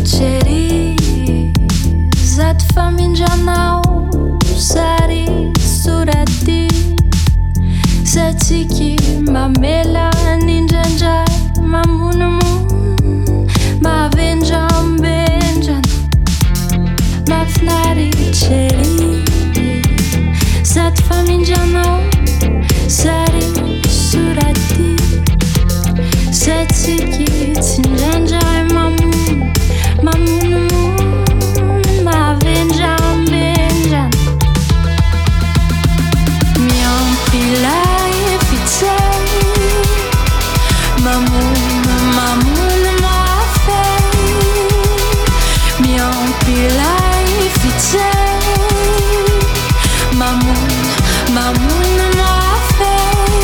cery zat famindranao sary soraty satsiky mamela nindrandray mamonomono mavendrambendrana mafinaritsy zat famindranao sary soraty satsiky tsindrandray mamonomono mavendrambendrana miampilay fitsay mamono mafay miampilay fitsay mamono mafay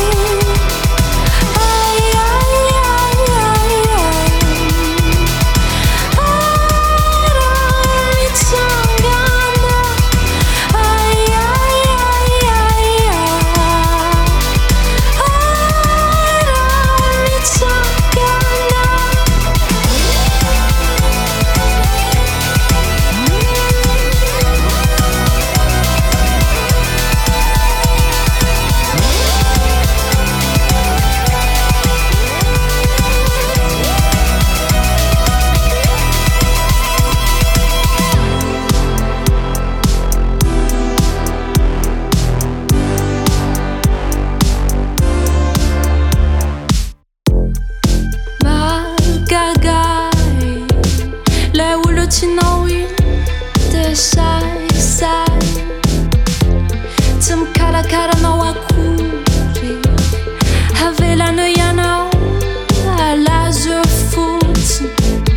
Karanao akory havelana ianao alazo fotsiny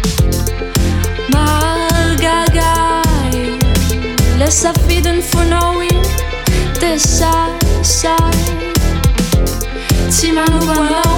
magagay le safidiny fonao iny de sasay tsy manomboanao